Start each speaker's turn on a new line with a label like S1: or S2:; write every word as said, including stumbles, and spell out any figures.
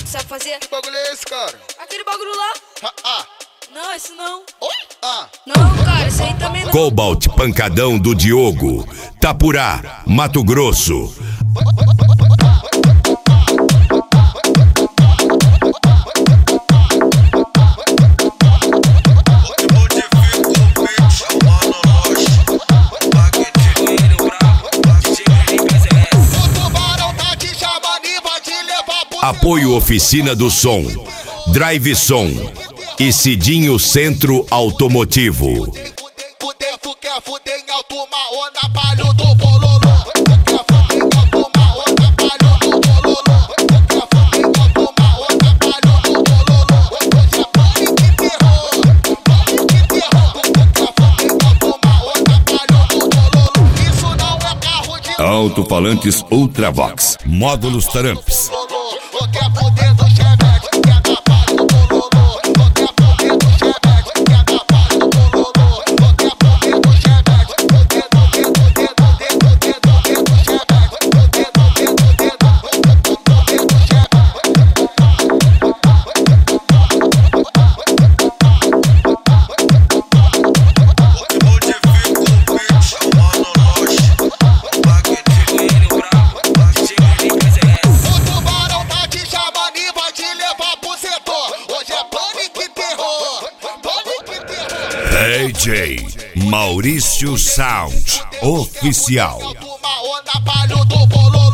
S1: tu sabe fazer?
S2: Que bagulho é esse, cara?
S1: Aquele bagulho lá.
S2: Ah, ah.
S1: Não, esse não.
S2: Oi? Ah.
S1: Não, cara, esse aí também não.
S3: Cobalt Pancadão do Diogo, Tapurá, Mato Grosso. Apoio Oficina do Som, Drive Som e Cidinho Centro Automotivo. Alto-falantes Ultravox, módulos Tramps. D J Maurício Sound Oficial.